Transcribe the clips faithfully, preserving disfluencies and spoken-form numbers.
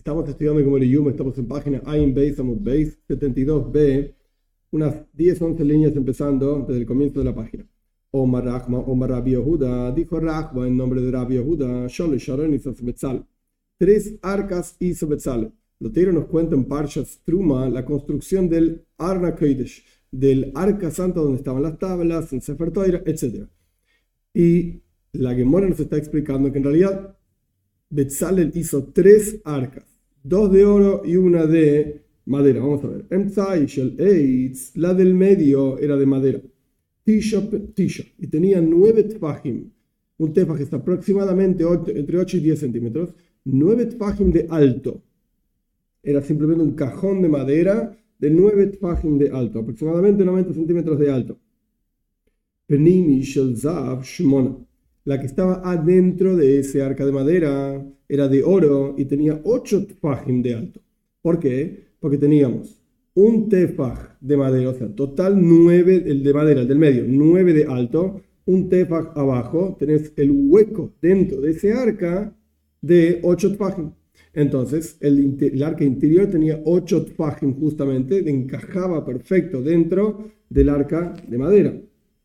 Estamos estudiando como el Yum, estamos en página Ain Beis Amud Beis setenta y dos b, unas diez once líneas empezando desde el comienzo de la página. Omar Rachma, Omar Rabbi Yehuda, dijo Rachma en nombre de Rabbi Yehuda, Shol Sharon hizo Betzal. Tres arcas hizo Betzal. Lotero nos cuenta en Parshas Truma la construcción del Arna Kodesh, del arca santa donde estaban las tablas, en Sefer Torah, etcétera. Y la Gemara nos está explicando que en realidad Betzalel hizo tres arcas, dos de oro y una de madera. Vamos a ver. Emzai Shel Eitz, la del medio era de madera. Tisha, tisha, y tenía nueve tfajim. Un tefaj es aproximadamente ocho, entre ocho y diez centímetros. Nueve tfajim de alto. Era simplemente un cajón de madera de nueve tfajim de alto, aproximadamente noventa centímetros de alto. Penimi Shel Zav Shmona. La que estaba adentro de ese arca de madera era de oro y tenía ocho tefajim de alto. ¿Por qué? Porque teníamos un tefaj de madera, o sea, total nueve, el de madera, el del medio, nueve de alto, un tefaj abajo, tenés el hueco dentro de ese arca de ocho tefajim. Entonces, el, el arca interior tenía ocho tefajim justamente, encajaba perfecto dentro del arca de madera.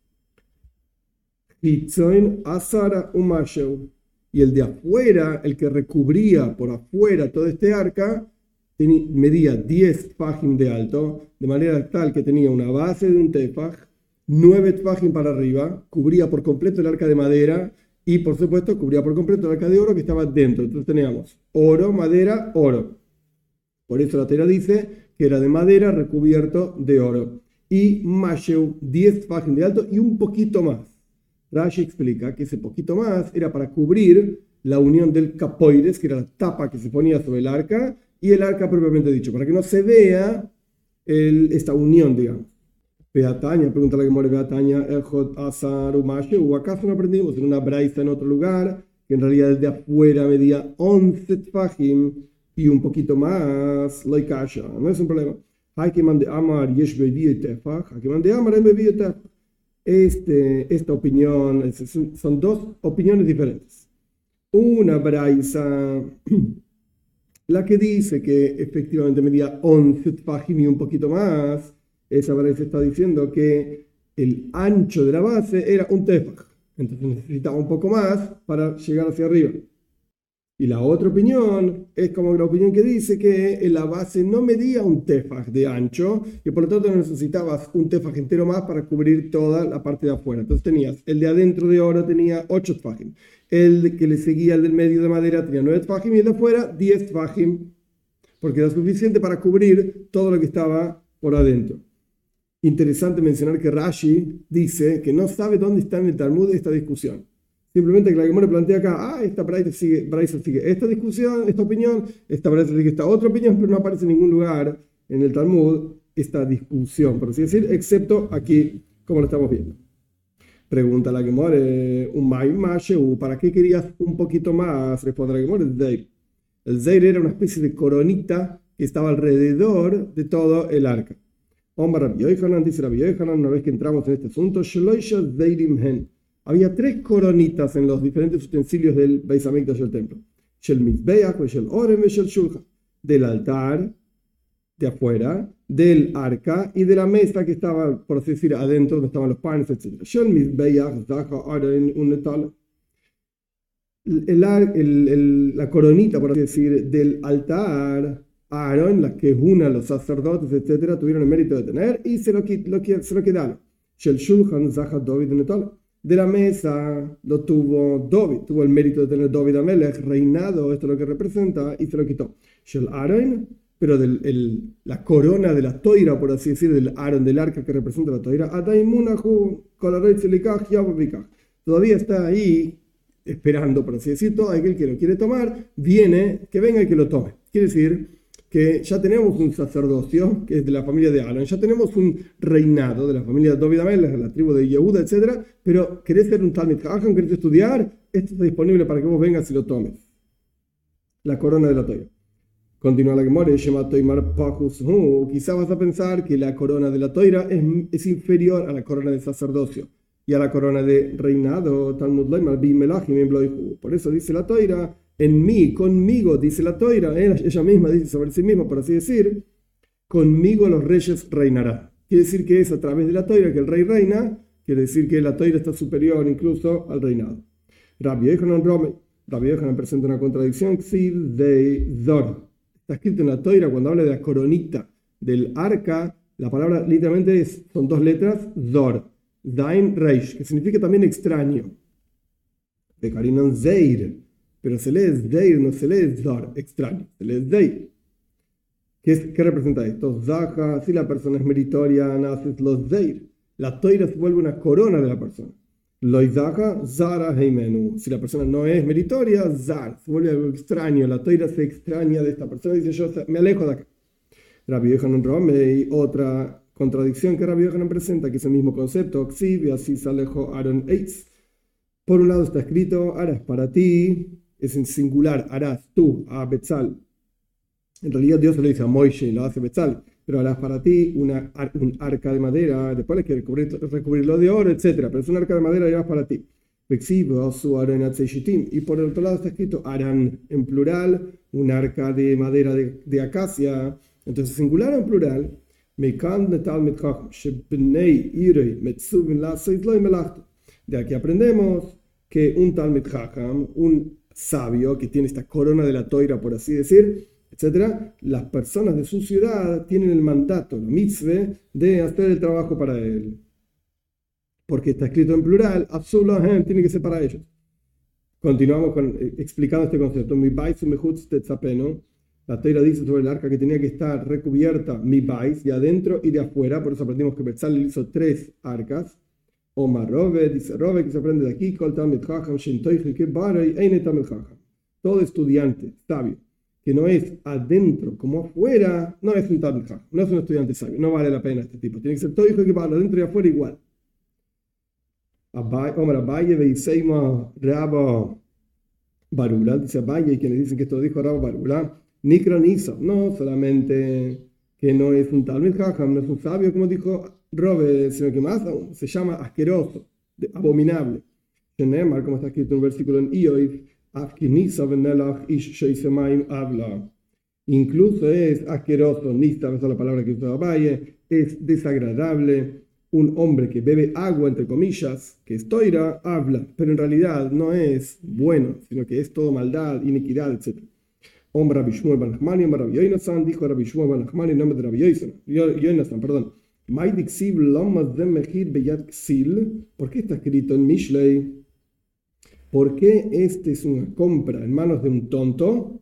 Asara Umasheu. Y el de afuera, el que recubría por afuera todo este arca, tenía, medía diez tefajim de alto, de manera tal que tenía una base de un tefaj, nueve tefajim para arriba, cubría por completo el arca de madera y, por supuesto, cubría por completo el arca de oro que estaba dentro. Entonces teníamos oro, madera, oro. Por eso la Torá dice que era de madera recubierto de oro. Y Masheu, diez tefajim de alto y un poquito más. Rashi explica que ese poquito más era para cubrir la unión del capoides, que era la tapa que se ponía sobre el arca, y el arca propiamente dicho, para que no se vea el, esta unión, digamos. Beataña, pregunta la que muere Beataña, Ejot Asar Umashu, ¿acaso no aprendimos en una braisa en otro lugar que en realidad el de afuera medía once tfajim y un poquito más? Loikasha, no es un problema. Hay que mande Amar Yesh Bevi Tefaj, hay que mande Amar en Bevi Tefaj. Este, esta opinión, son dos opiniones diferentes. Una braisa, la que dice que efectivamente medía once tfajim y un poquito más, esa braisa está diciendo que el ancho de la base era un tefaj, entonces necesitaba un poco más para llegar hacia arriba. Y la otra opinión es como la opinión que dice que la base no medía un tefaj de ancho y por lo tanto necesitabas un tefaj entero más para cubrir toda la parte de afuera. Entonces tenías el de adentro de oro tenía ocho tefajim, el que le seguía el del medio de madera tenía nueve tefajim y el de afuera diez tefajim, porque era suficiente para cubrir todo lo que estaba por adentro. Interesante mencionar que Rashi dice que no sabe dónde está en el Talmud esta discusión. Simplemente que la Gemara plantea acá, ah, esta braisa sigue, braisa sigue esta discusión, esta opinión, esta braisa sigue esta otra opinión, pero no aparece en ningún lugar en el Talmud esta discusión, por así decir, excepto aquí, como lo estamos viendo. Pregunta la Gemara, un mai masheu, ¿para qué querías un poquito más? Responde la Gemara, el zeir. El zeir era una especie de coronita que estaba alrededor de todo el arca. Omar Rabbi Yochanan, dice Rabbi Yochanan, una vez que entramos en este asunto, Shloisha zeirim hen. Había tres coronitas en los diferentes utensilios del Beis Hamikdash del templo. Shel Mizbeach, Shel Orem, Shel Shulchan. Del altar, de afuera, del arca y de la mesa que estaba, por así decir, adentro, donde estaban los panes, etcétera. Shel Mizbeach, Zaha, Orem, Unetal. El, el, el, la coronita, por así decir, del altar, Aarón, la que una, los sacerdotes, etcétera, tuvieron el mérito de tener y se lo, lo, se lo quedaron. Shel Shulchan, Zaha, David, Unetal. De la mesa lo tuvo David, tuvo el mérito de tener David Amelech, reinado, esto es lo que representa, y se lo quitó. Shel Aaron, pero del, el, la corona de la toira, por así decir, del Aaron, del arca que representa la toira, todavía está ahí esperando, por así decir, todo aquel que lo quiere tomar, viene, que venga y que lo tome. Quiere decir que ya tenemos un sacerdocio que es de la familia de Aaron, ya tenemos un reinado de la familia de David Amelech, de la tribu de Yehuda, etcétera, pero querés ser un Talmid Chacham, querés estudiar, esto está disponible para que vos vengas y lo tomes. La corona de la Torah. Continúa la Gemara, quizás vas a pensar que la corona de la Torah es, es inferior a la corona de sacerdocio y a la corona de reinado. Por eso dice la Torah en mí, conmigo, dice la Toira, ella misma dice sobre sí misma, por así decir, conmigo los reyes reinarán. Quiere decir que es a través de la Toira que el rey reina, quiere decir que la Toira está superior incluso al reinado. Rabbi Yochanan Rome, Rabbi Yochanan presenta una contradicción, Ksiv de Zor. Está escrito en la Toira cuando habla de la coronita del arca, la palabra literalmente es, son dos letras, Zor, Zain Reish, que significa también extraño. De Karinan Zeir, pero se lee Zeir, no se lee Zor, extraño, se lee Zeir. ¿Qué, es, ¿Qué representa esto? Zaha, si la persona es meritoria, naces los Zeir. La Toira se vuelve una corona de la persona. Loizaha, Zara Heimenu. Si la persona no es meritoria, Zar, se vuelve algo extraño. La Toira se extraña de esta persona y dice: yo me alejo de acá. Rabbi Yochanan Rome, otra contradicción que Rabbi Yochanan presenta, que es el mismo concepto, Ksiv, y así se alejó Aaron Eitz. Por un lado está escrito: harás para ti, es en singular, harás tú a Betzal. En realidad Dios se lo dice a Moishe y lo hace Betzal, pero harás para ti una, un arca de madera, después hay que recubrir, recubrirlo de oro, etcétera. Pero es un arca de madera y vas para ti. Y por el otro lado está escrito Aran en plural, un arca de madera de, de acacia. Entonces, singular en plural, de aquí aprendemos que un Talmid Chacham, un sabio que tiene esta corona de la Toira, por así decir, etcétera, las personas de su ciudad tienen el mandato, la mitzvah, de hacer el trabajo para él. Porque está escrito en plural, absolutamente tiene que ser para ellos. Continuamos con, eh, explicando este concepto. Mi bais mechutz tetzapeno. La Toira dice sobre el arca que tenía que estar recubierta mi bais, de adentro y de afuera. Por eso aprendimos que Betzalel hizo tres arcas. Omar Rove, dice Rove, que se aprende de aquí. Kol talmid chacham shen toichi kebarei eine talmid chacham. Todo estudiante sabio que no es adentro como afuera, no es un talmid chacham, no es un estudiante sabio. No vale la pena este tipo. Tiene que ser toichi kebarei, adentro y afuera igual. Omar Abaye veiseima Rabba Barula, dice Abaye, quienes dicen que esto lo dijo Rabba Barula, Nikra Nisa, no solamente que no es un Talmid Chacham, no es un sabio como dijo Robe, sino que más aún se llama asqueroso, abominable. Shenemar, como está escrito en un versículo en Ioiv, Afkinisa venelach ish sheisemaim habla. Incluso es asqueroso, Nisa, esa es la palabra que usó Abaye, es desagradable. Un hombre que bebe agua, entre comillas, que es toira, habla, pero en realidad no es bueno, sino que es todo maldad, iniquidad, etcétera. Hombre Rabbi Shmuel ben Nachmani, hombre Rabbi Yonasan, dijo Rabbi Shmuel ben Nachmani en nombre de Rabbi Yonasan, perdón. ¿Por qué está escrito en Mishlei? ¿Por qué este es una compra en manos de un tonto?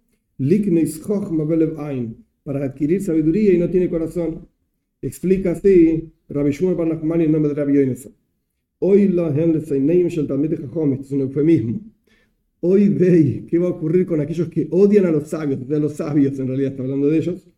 Para adquirir sabiduría y no tiene corazón. Explica así Rabbi Shmuel ben Nachmani en nombre de Rabbi Yonasan. Hoy la gente se neim shel talmid chacham, esto es un eufemismo. Hoy veis qué va a ocurrir con aquellos que odian a los sabios, de los sabios en realidad está hablando de ellos,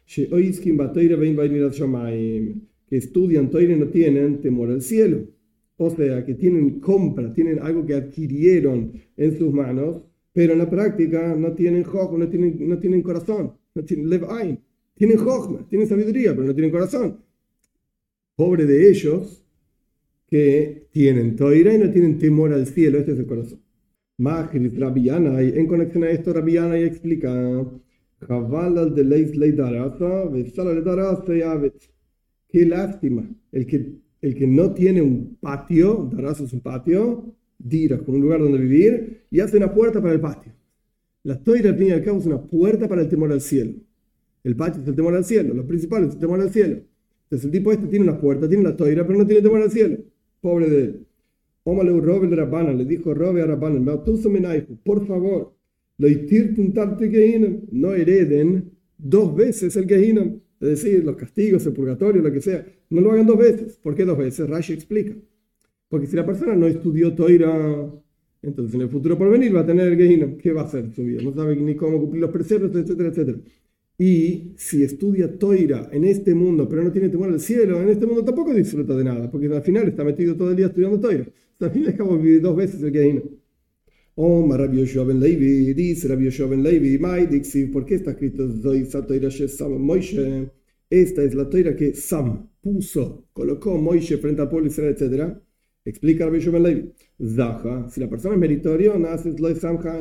que estudian Toira y no tienen temor al cielo. O sea, que tienen compra, tienen algo que adquirieron en sus manos, pero en la práctica no tienen joch, no tienen, no tienen corazón, no tienen lev ain. Tienen jochma, tienen sabiduría, pero no tienen corazón. Pobre de ellos que tienen Toira y no tienen temor al cielo. Este es el corazón. Magris Rabbi Yanai, en conexión a esto, Rabbi Yanai explica: qué lástima, el que, el que no tiene un patio, Daras es un patio, Diras, con un lugar donde vivir, y hace una puerta para el patio. La Toira, al fin y al cabo, es una puerta para el temor al cielo. El patio es el temor al cielo, los principales es el temor al cielo. Entonces el tipo este tiene una puerta, tiene la Toira, pero no tiene temor al cielo. Pobre de él. Ómale Robe de Rabbanan, le dijo Robe a Rabbanan, por favor, no hereden dos veces el Gehinam, es decir, los castigos, el purgatorio, lo que sea, no lo hagan dos veces. ¿Por qué dos veces? Rashi explica. Porque si la persona no estudió Toira, entonces en el futuro por venir va a tener el Gehinam. ¿Qué va a hacer en su vida? No sabe ni cómo cumplir los preceptos, etcétera, etcétera. Y si estudia Toira en este mundo, pero no tiene temor al cielo, en este mundo tampoco disfruta de nada, porque al final está metido todo el día estudiando Toira. Al fin y al cabo vive dos veces el Gehinam. Oh, Rabbi Yoshua ben Levi, dice Rabbi Yoshua ben Levi, ¿por qué está escrito Moishe? Esta es la Toira que Sam puso, colocó Moishe frente al pueblo de Israel, etcétera. Explica Rabbi Yoshua ben Levi. Zaha, si la persona es meritorio, nace Loy Samhaim.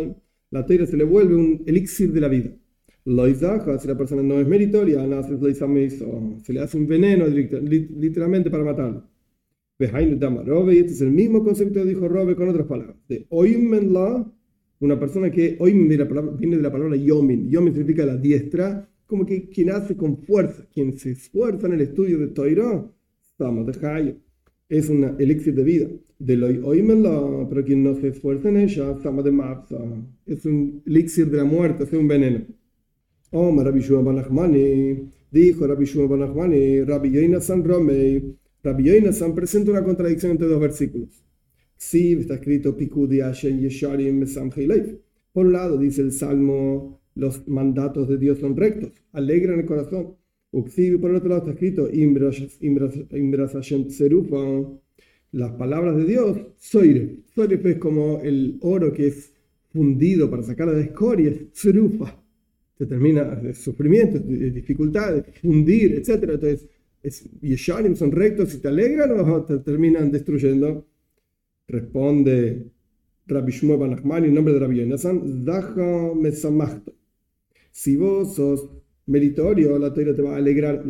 La Torah se le vuelve un elixir de la vida. Loizaja, si la persona no es meritoria, se le hace un veneno literalmente para matarlo. Y este es el mismo concepto que dijo Robe con otras palabras. De oimenla, una persona que oimen viene de la palabra yomin. Yomin significa la diestra, como que quien hace con fuerza, quien se esfuerza en el estudio de Torah, estamos de Hayo. Es un elixir de vida. De lo oimenla, pero quien no se esfuerza en ella, estamos de Mapsa. Es un elixir de la muerte, es un veneno. Oh, Rabbi Shua bar Nachmani, dijo Rabbi Shua bar Nachmani, Rabbi Yonasan Romei. Rabbi Yonasan presenta una contradicción entre dos versículos. Sí, está escrito Pikudi Ashen Yesharim Mesamchei Leif. Por un lado dice el Salmo, los mandatos de Dios son rectos, alegran el corazón. Uxivi, por el otro lado está escrito Imbras Hashem Tserufa. Las palabras de Dios, Soire. Soire es como el oro que es fundido para sacar la escoria, Tserufa. Se termina de sufrimientos, de dificultades, fundir, etcétera. Entonces, Yesharim son rectos y te alegran o te terminan destruyendo. Responde Rabbi Shmuel bar Nachmani en nombre de Rabbi Yonasan, Zaha mesamachto. Si vos sos meritorio, la Torah te va a alegrar.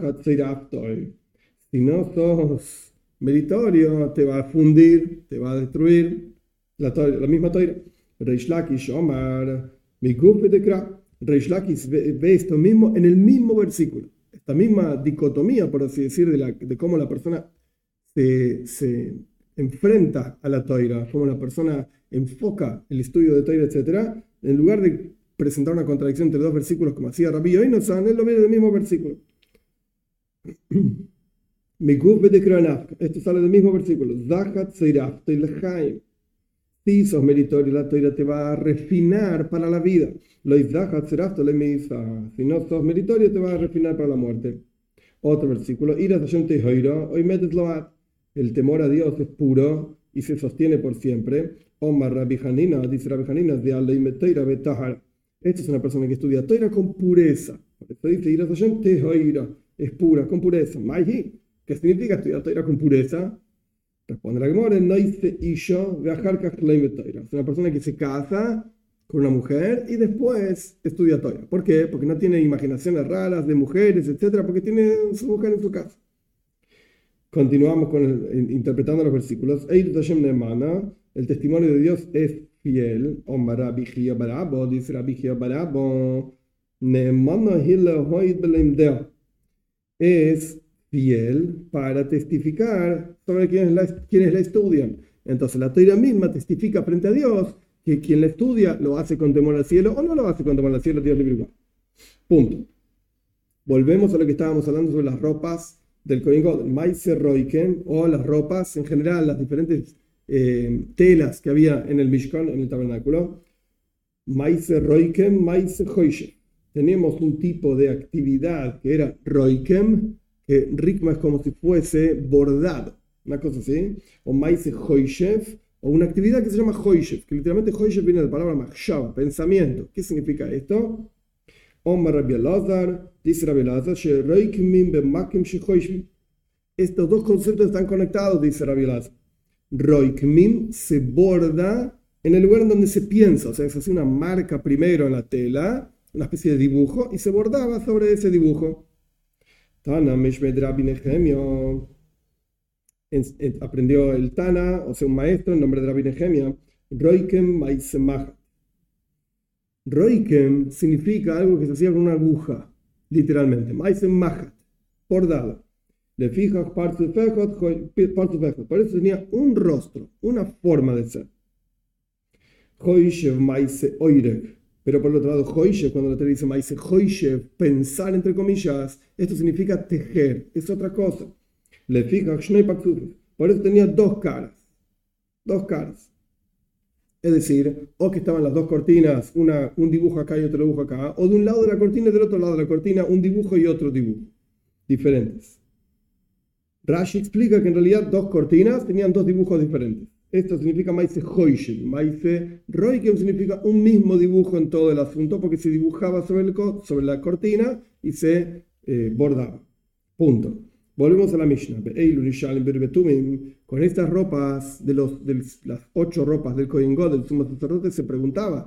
Si no sos meritorio, te va a fundir, te va a destruir. La, Torah, la misma Torah. Reish Lakish Omar, mi grupo de Kra. Reish Lakish ve esto mismo en el mismo versículo. Esta misma dicotomía, por así decir, de, la, de cómo la persona se, se enfrenta a la Torah, cómo la persona enfoca el estudio de Torah, etcétera, en lugar de presentar una contradicción entre dos versículos como hacía Rabbi Yonasan, él lo ve en el mismo versículo. Esto sale del mismo versículo. Si sos meritorio, la Torah te va a refinar para la vida. Si no sos meritorio, te va a refinar para la muerte. Otro versículo. El temor a Dios es puro y se sostiene por siempre. Omar Rabbi Hanina, dice Rabbi Hanina, de Aleime Teira Betahar. Esta es una persona que estudia Torah con pureza. Por eso dice Iras Hashem Tehoira. Es pura, con pureza. ¿Qué significa estudiar Torah con pureza? Responde la Gemara, no dice Isho, viajar Kachleime Torah. Es una persona que se casa con una mujer y después estudia Torah. ¿Por qué? Porque no tiene imaginaciones raras de mujeres, etcétera, porque tiene su mujer en su casa. Continuamos con el, interpretando los versículos. El testimonio de Dios es fiel. Omar Rabbi Chia bar Abba, dice Rabbi Chia bar Abba, es fiel para testificar sobre quienes la, quienes la estudian. Entonces la Torah misma testifica frente a Dios que quien la estudia lo hace con temor al cielo o no lo hace con temor al cielo, Dios libre igual. Punto. Volvemos a lo que estábamos hablando sobre las ropas del Kohen Gadol, Maise Roiken, o las ropas en general, las diferentes eh, telas que había en el Mishkan, en el tabernáculo. Maise Roiken, Maise Hoishe. Teníamos un tipo de actividad que era Roiken, que Rikma es como si fuese bordado, una cosa así, o Maise Hoishev, o una actividad que se llama Hoishev, que literalmente Hoishev viene de la palabra Machshava, pensamiento. ¿Qué significa esto? Omar Rabbi Elazar, dice Rabbi Elazar, estos dos conceptos están conectados, dice Rabbi Elazar. Roikmim se borda en el lugar en donde se piensa, o sea, se hace una marca primero en la tela, una especie de dibujo, y se bordaba sobre ese dibujo. Tana Meshmed Rabbi Nehemia, aprendió el Tana, o sea, un maestro en nombre de Rabbi Nehemia, Roikem Maisemach. Roikem significa algo que se hacía con una aguja, literalmente. Maisemach, bordado. Le fijas partzufejot, partzufejot. Por eso tenía un rostro, una forma de ser. Hoishev Maise Oirek. Pero por el otro lado, Hoishev, cuando la Torah dice Maise Hoishev, pensar entre comillas, esto significa tejer, es otra cosa. Le fijas Shnei partzufejot. Por eso tenía dos caras. Dos caras. Es decir, o que estaban las dos cortinas, una, un dibujo acá y otro dibujo acá, o de un lado de la cortina y del otro lado de la cortina, un dibujo y otro dibujo, diferentes. Rashi explica que en realidad dos cortinas tenían dos dibujos diferentes. Esto significa Maise Hoishev. Maise Roikem significa un mismo dibujo en todo el asunto, porque se dibujaba sobre, el, sobre la cortina y se eh, bordaba. Punto. Volvemos a la Mishnah. Con estas ropas, de, los, de las ocho ropas del Kohen Gadol, del sumo sacerdote, se preguntaba,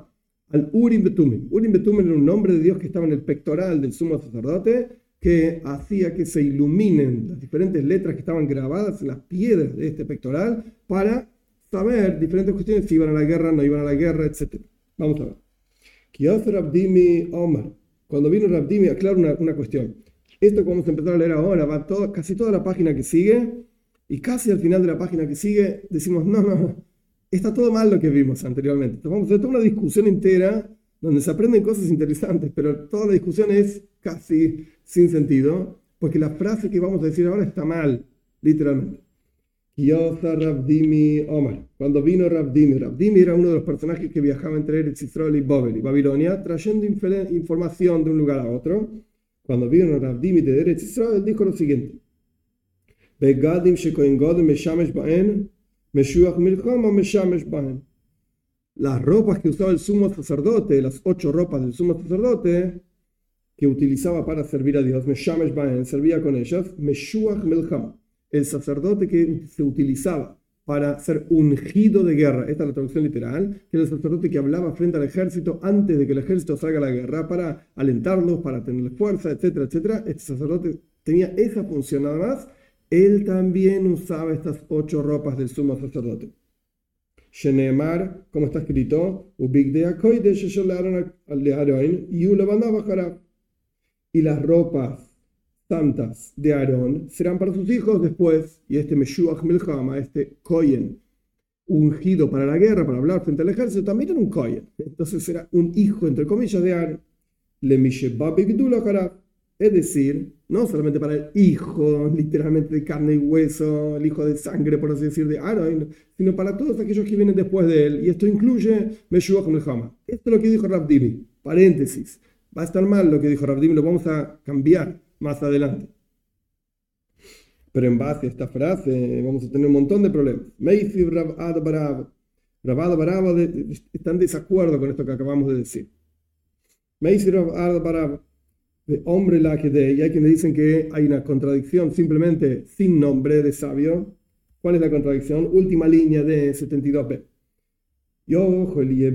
al Urim Betumim. Urim Betumim era un nombre de Dios que estaba en el pectoral del sumo sacerdote, que hacía que se iluminen las diferentes letras que estaban grabadas en las piedras de este pectoral para saber diferentes cuestiones, si iban a la guerra, no iban a la guerra, etcétera. Vamos a ver. Kiyos Rabdimi Omar. Cuando vino Rabdimi, aclaro una, una cuestión. Esto que vamos a empezar a leer ahora, va todo, casi toda la página que sigue, y casi al final de la página que sigue, decimos, no, no, está todo mal lo que vimos anteriormente. Entonces vamos a hacer toda una discusión entera, donde se aprenden cosas interesantes, pero toda la discusión es casi sin sentido, porque la frase que vamos a decir ahora está mal, literalmente. Kiyosa Rabdimi Omar. Cuando vino Rabdimi, Rabdimi era uno de los personajes que viajaba entre Eretz Israel y Babel y Babilonia, trayendo información de un lugar a otro. Cuando vino Rabdimi de Eretz Israel, dijo lo siguiente: Begadim shekohen godem meshamesh baen, meshuach milchama meshamesh baen. Las ropas que usaba el sumo sacerdote, las ocho ropas del sumo sacerdote que utilizaba para servir a Dios, meshamesh baen, servía con ellas, meshuach milchama. El sacerdote que se utilizaba para ser ungido de guerra, esta es la traducción literal, que era el sacerdote que hablaba frente al ejército antes de que el ejército salga a la guerra, para alentarlos, para tener fuerza, etcétera, etcétera. Este sacerdote tenía esa función nada más. Él también usaba estas ocho ropas del sumo sacerdote. Sheneemar, como está escrito, y las ropas santas de Aarón serán para sus hijos después, y este Meshuach Milchama, este Kohen, ungido para la guerra, para hablar frente al ejército, también era un Kohen. Entonces era un hijo, entre comillas, de Aarón. Le Misheba Bigdula Harab. Es decir, no solamente para el hijo, literalmente de carne y hueso, el hijo de sangre, por así decir, de Aarón, sino para todos aquellos que vienen después de él. Y esto incluye Meshuach Milchama. Esto es lo que dijo Rabdimi. Paréntesis. Va a estar mal lo que dijo Rabdimi, lo vamos a cambiar más adelante. Pero en base a esta frase vamos a tener un montón de problemas. Meisib Rabad Barab. Rabad Barab está en desacuerdo con esto que acabamos de decir. Meisib Rabad Barab. De hombre la que de, y hay quienes dicen que hay una contradicción simplemente sin nombre de sabio. ¿Cuál es la contradicción? Última línea de setenta y dos b. Yo,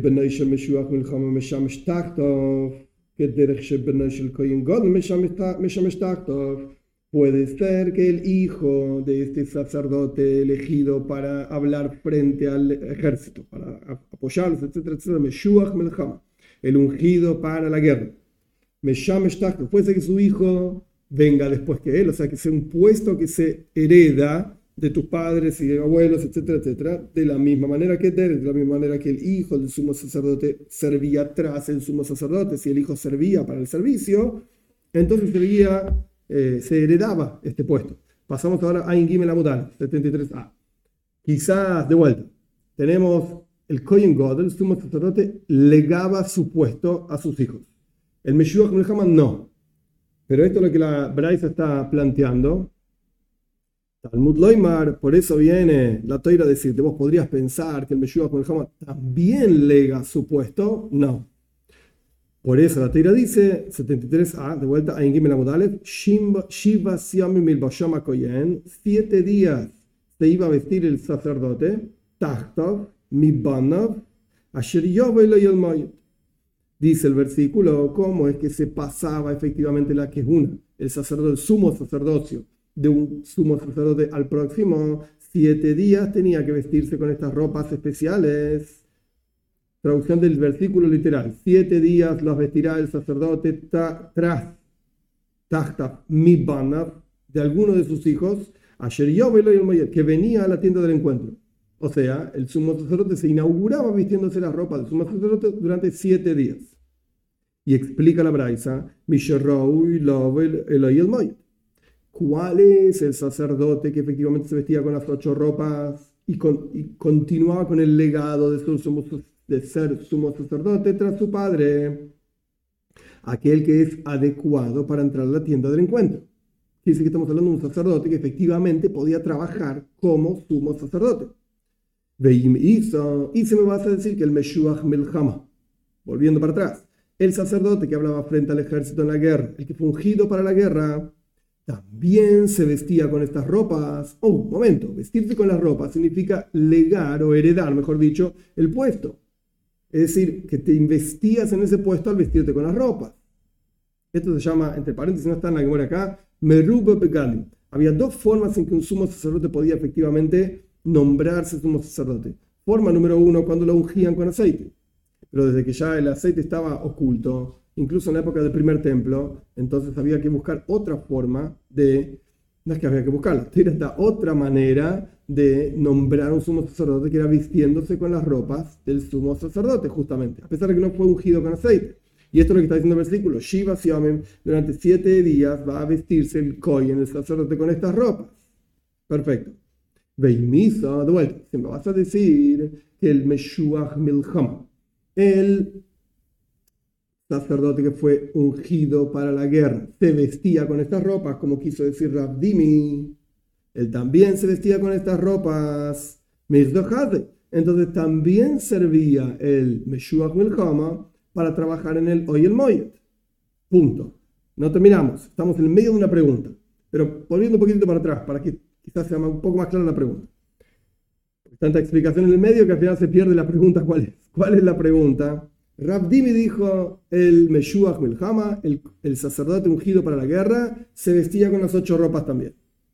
puede ser que el hijo de este sacerdote elegido para hablar frente al ejército, para apoyarlos, etcétera, etcétera, Meshuach Melchama, el ungido para la guerra. Meshamesh Tachto, puede ser que su hijo venga después que él, o sea, que sea un puesto que se hereda de tus padres y abuelos, etcétera, etcétera, de la misma manera que de la misma manera que el hijo del sumo sacerdote servía tras el sumo sacerdote. Si el hijo servía para el servicio, entonces servía, eh, se heredaba este puesto. Pasamos ahora a Ain Gimel Amud Aleph, setenta y tres a. Quizás, de vuelta, tenemos el Kohen Gadol, el sumo sacerdote, legaba su puesto a sus hijos. El Meshuach Milchama no. Pero esto es lo que la Braisa está planteando. Talmud Loimar, por eso viene la Toira a decirte, vos podrías pensar que el Meshuach Milchama también lega su puesto. No. Por eso la Toira dice, setenta y tres a, de vuelta, a Ingimel Amud Aleph, Shiva Siamim Milbashama Koyen, siete días se iba a vestir el sacerdote, Tachtov, Mibanav, Asher Yovel Yelmoyet. Dice el versículo cómo es que se pasaba efectivamente la quejuna, el sacerdote, el sumo sacerdocio, de un sumo sacerdote al próximo. Siete días tenía que vestirse con estas ropas especiales. Traducción del versículo literal: siete días los vestirá el sacerdote ta, tras Tachtaf Mibanav, de alguno de sus hijos, Asher Yovel, que venía a la tienda del encuentro. O sea, el sumo sacerdote se inauguraba vistiéndose la ropa del sumo sacerdote durante siete días. Y explica la Braisa, ¿cuál es el sacerdote que efectivamente se vestía con las ocho ropas y, con, y continuaba con el legado de, su, sumo, de ser sumo sacerdote tras su padre? Aquel que es adecuado para entrar a la tienda del encuentro. Dice que estamos hablando de un sacerdote que efectivamente podía trabajar como sumo sacerdote. Y se me vas a decir que el Meshuach Milchama, volviendo para atrás, el sacerdote que hablaba frente al ejército en la guerra, el que fue ungido para la guerra, también se vestía con estas ropas. Oh, un momento, vestirse con las ropas significa legar o heredar, mejor dicho, el puesto. Es decir, que te investías en ese puesto al vestirte con las ropas. Esto se llama, entre paréntesis, no está en la Gemara acá, Merube Begalim. Había dos formas en que un sumo sacerdote podía efectivamente nombrarse sumo sacerdote. Forma número uno, cuando lo ungían con aceite. Pero desde que ya el aceite estaba oculto, incluso en la época del primer templo, entonces había que buscar otra forma de, no es que había que buscarla, era esta otra manera de nombrar a un sumo sacerdote, que era vistiéndose con las ropas del sumo sacerdote, justamente, a pesar de que no fue ungido con aceite. Y esto es lo que está diciendo el versículo, Shiva Siomim, durante siete días va a vestirse el kohen, el sacerdote, con estas ropas. Perfecto. Veimisa, de vuelta, si me vas a decir que el Meshuach Milchama, el sacerdote que fue ungido para la guerra, se vestía con estas ropas, como quiso decir Rav Dimi, él también se vestía con estas ropas, entonces también servía el Meshuach Milchama para trabajar en el Oyel Moed. Punto. No terminamos, estamos en el medio de una pregunta, pero volviendo un poquito para atrás, para que quizás sea un poco más clara la pregunta. Tanta explicación en el medio que al final se pierde la pregunta. ¿Cuál es? ¿Cuál es la pregunta? Rav Dimi dijo, el Meshuach Milchama, el, el sacerdote ungido para la guerra, se vestía con las ocho ropas también.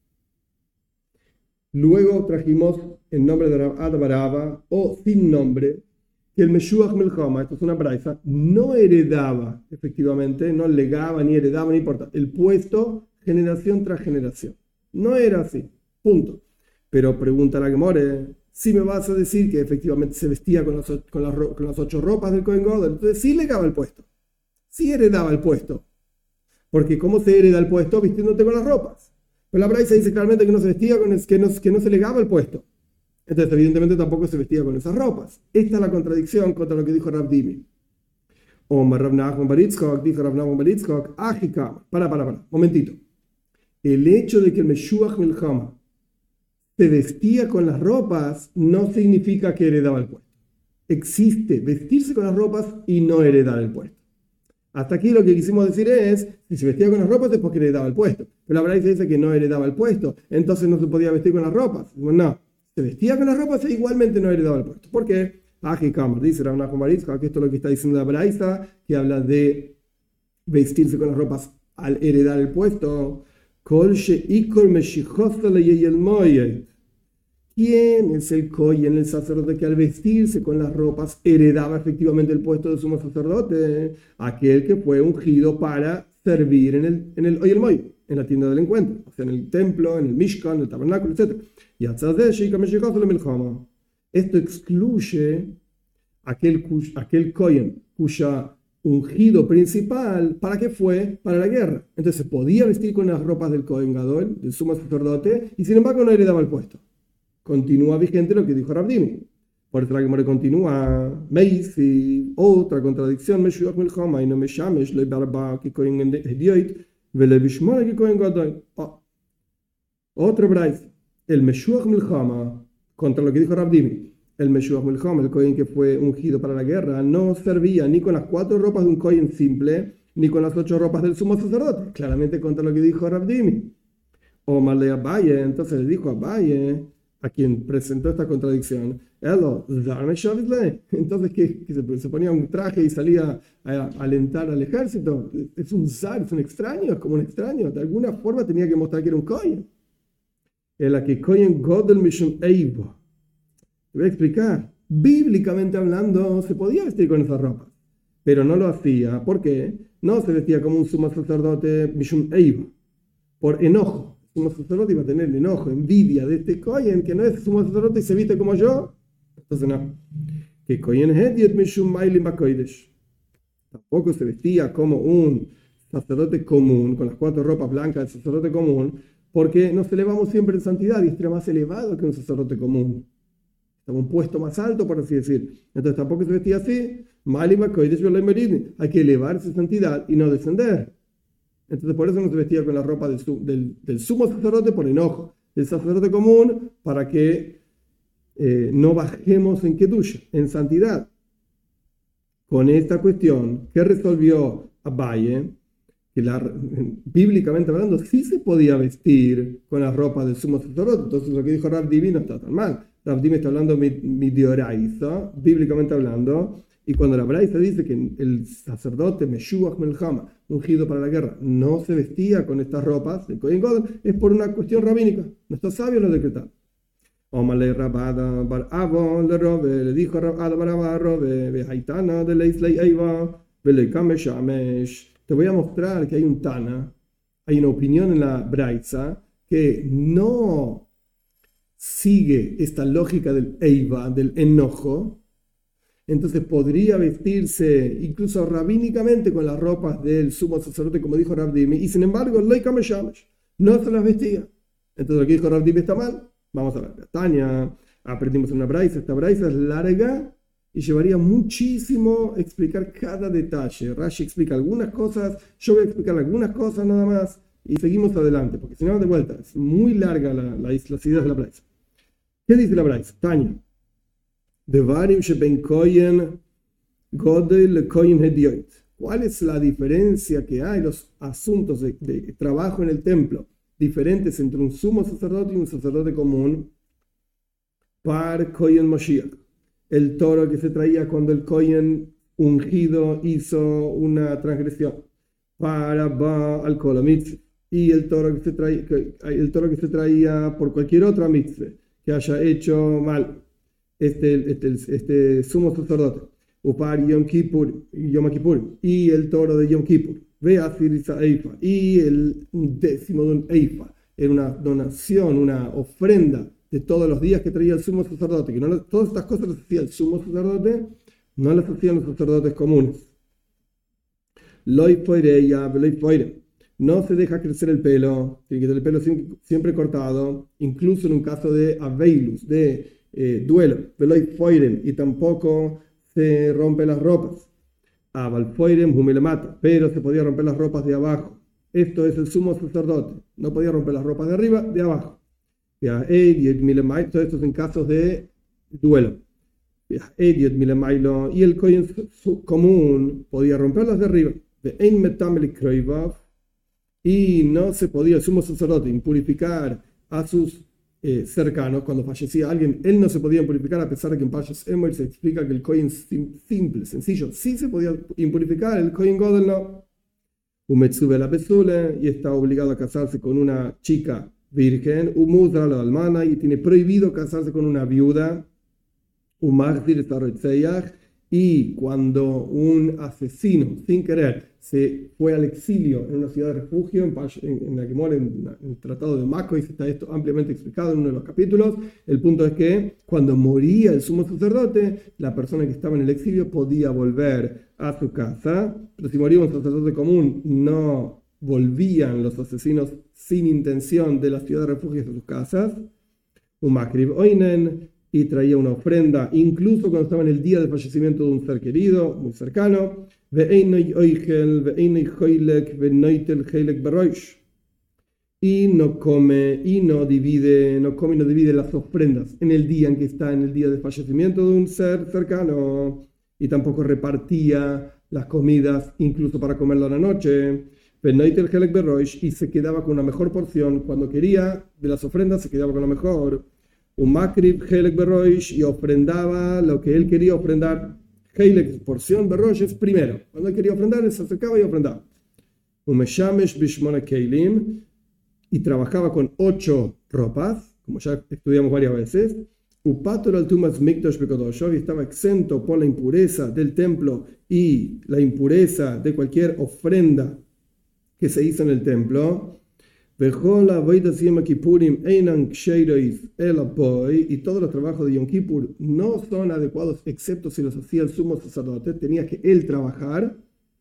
Luego trajimos el nombre de Rav Ada Baraba, o sin nombre, que el Meshuach Milchama, esto es una braisa, no heredaba, efectivamente, no legaba, ni heredaba, ni importa, el puesto generación tras generación. No era así, punto. Pero pregunta la Gemara, si me vas a decir que efectivamente se vestía con, los, con, las, con las ocho ropas del Kohen Gadol, entonces sí legaba el puesto, sí heredaba el puesto. Porque ¿cómo se hereda el puesto? Vistiéndote con las ropas. Pero la braisa dice claramente que no se vestía con el, que, no, que no se legaba el puesto. Entonces evidentemente tampoco se vestía con esas ropas. Esta es la contradicción contra lo que dijo Rav Dimi. Omar Rav Nachman bar Yitzchak, dijo Rav Nachman bar Yitzchak, ajikam, para, para, para, momentito. El hecho de que el Meshuach Milchama se vestía con las ropas no significa que heredaba el puesto. Existe vestirse con las ropas y no heredar el puesto. Hasta aquí lo que quisimos decir es, si se vestía con las ropas es porque heredaba el puesto. Pero la verdad dice que no heredaba el puesto, entonces no se podía vestir con las ropas. No, se vestía con las ropas e igualmente no heredaba el puesto. ¿Por qué? Ajikamar, dice Rav Nachman bar Yitzchak, que esto es lo que está diciendo la braisa, que habla de vestirse con las ropas al heredar el puesto. ¿Quién es el kohen, el sacerdote, que al vestirse con las ropas heredaba efectivamente el puesto de sumo sacerdote? Aquel que fue ungido para servir en el, en el Oyel Moed, en la tienda del encuentro, o sea, en el templo, en el Mishkan, en el tabernáculo, etcétera. Esto excluye aquel, aquel kohen cuya ungido principal, ¿para qué fue? Para la guerra. Entonces podía vestir con las ropas del Kohen Gadol, del sumo sacerdote, y sin embargo no heredaba el puesto. Continúa vigente lo que dijo Rav Dimi. Por eso la Gemara continúa, Meisi, otra contradicción, Meshuach Milchama, y no me llames, le barba que Kohen Hedioit, vele bishmona que Kohen Gadol. Otra braisa, el Meshuach Milchama, contra lo que dijo Rav Dimi. El Meshuach Milchama, el kohen que fue ungido para la guerra, no servía ni con las cuatro ropas de un kohen simple, ni con las ocho ropas del sumo sacerdote. Claramente contra lo que dijo Rav Dimi. Omar le Abaye, entonces le dijo a Abaye, a quien presentó esta contradicción, entonces que, que se, se ponía un traje y salía a, a alentar al ejército. Es un zar, es un extraño, es como un extraño. De alguna forma tenía que mostrar que era un kohen. En la que kohen godel mishum eivo. Te voy a explicar. Bíblicamente hablando, se podía vestir con esas ropas, pero no lo hacía. ¿Por qué? No se vestía como un sumo sacerdote mishum eiva, por enojo. El sumo sacerdote iba a tener enojo, envidia de este kohen que no es sumo sacerdote y se viste como yo. Entonces no. Que kohen hediet mishum mailim bakoidesh. Tampoco se vestía como un sacerdote común, con las cuatro ropas blancas del sacerdote común, porque nos elevamos siempre en santidad y este era más elevado que un sacerdote común. Estaba un puesto más alto, por así decir. Entonces tampoco se vestía así. Hay que elevarse en santidad y no descender. Entonces por eso no se vestía con la ropa del, del, del sumo sacerdote por enojo, del sacerdote común, para que eh, no bajemos en kedusha, en santidad. Con esta cuestión, ¿qué resolvió Abaye? Que la, bíblicamente hablando, sí se podía vestir con la ropa del sumo sacerdote. Entonces lo que dijo Rav Dimi no está tan mal. Rav Dimi está hablando midioraisa, bíblicamente hablando, Y cuando la Braisa dice que el sacerdote Meshuach Melchama, ungido para la guerra, no se vestía con estas ropas, el Kohen Gadol, es por una cuestión rabínica. Nuestros sabios lo decretaron. Omale Rabada Bar Abo le Robe, le dijo Rabada Bar Abo Robe, Behaitana de Leisley Eiva, Beleikame Shamesh. Te voy a mostrar que hay un Tana, hay una opinión en la Braisa que no sigue esta lógica del Eiva, del enojo. Entonces podría vestirse incluso rabínicamente con las ropas del sumo sacerdote, como dijo Rav Dimi, y sin embargo, no se las vestía. Entonces lo que dijo Rav Dimi está mal. Vamos a ver, Tania, aprendimos una braisa, esta braisa es larga y llevaría muchísimo explicar cada detalle. Rashi explica algunas cosas, yo voy a explicar algunas cosas nada más y seguimos adelante, porque si no, de vuelta, es muy larga la, la, las ideas de la braisa. ¿Qué dice la braisa? Tania. ¿Cuál es la diferencia que hay, los asuntos de, de trabajo en el templo diferentes entre un sumo sacerdote y un sacerdote común? Par Kohen Moshiach, el toro que se traía cuando el Kohen ungido hizo una transgresión, para Ba al Kol HaMitzvah, y el toro que se traía, el toro que se traía por cualquier otra mitzvah que haya hecho mal este, este, este sumo sacerdote, Upar Yom Kippur, Yom Kippur, y el toro de Yom Kippur, ve a Eifa, y el décimo de un Eifa, era una donación, una ofrenda de todos los días que traía el sumo sacerdote, que no, todas estas cosas las hacía el sumo sacerdote, no las hacían los sacerdotes comunes. Loi foireya, veloi foire. No se deja crecer el pelo, tiene que tener el pelo siempre, siempre cortado, incluso en un caso de aveilus, de eh, duelo, veloi foirem, y tampoco se rompe las ropas. Aval foirem humilemata, pero se podía romper las ropas de abajo. Esto es el sumo sacerdote, no podía romper las ropas de arriba, de abajo. Todo esto es en casos de duelo. Y el Kohen común podía romperlas de arriba. Y no se podía el sumo sacerdote impurificar a sus eh, cercanos cuando fallecía alguien. Él no se podía impurificar, a pesar de que en Pashas Emoy se explica que el Kohen simple, sencillo, sí se podía impurificar, el Kohen Gadol no. Umetsube la Besule, y está obligado a casarse con una chica virgen, Umudra la almana, y tiene prohibido casarse con una viuda, Umagdir Sarotzeyach, y cuando un asesino, sin querer, se fue al exilio en una ciudad de refugio, en, en, en la que muere en, en el Tratado de Macois, está esto ampliamente explicado en uno de los capítulos. El punto es que cuando moría el sumo sacerdote, la persona que estaba en el exilio podía volver a su casa, pero si moría un sacerdote común, no volvían los asesinos sin intención de la ciudad de refugio a sus casas. Un makrib oinen, y traía una ofrenda, incluso cuando estaba en el día del fallecimiento de un ser querido, muy cercano. Y no come y no divide, no come y no divide las ofrendas en el día en que está, en el día del fallecimiento de un ser cercano, y tampoco repartía las comidas, incluso para comerlo a la noche. Y se quedaba con una mejor porción. Cuando quería de las ofrendas, se quedaba con lo mejor. Un makrib helek beroish, y ofrendaba lo que él quería ofrendar. Helek, porción, beroish es primero. Cuando él quería ofrendar, él se acercaba y ofrendaba. Un meshamesh bishmona keilim, y trabajaba con ocho ropas, como ya estudiamos varias veces. Upator al tumas mikdash bekodosho, y estaba exento por la impureza del templo y la impureza de cualquier ofrenda que se hizo en el templo. Y todos los trabajos de Yom Kippur no son adecuados excepto si los hacía el sumo sacerdote. Tenía que él trabajar.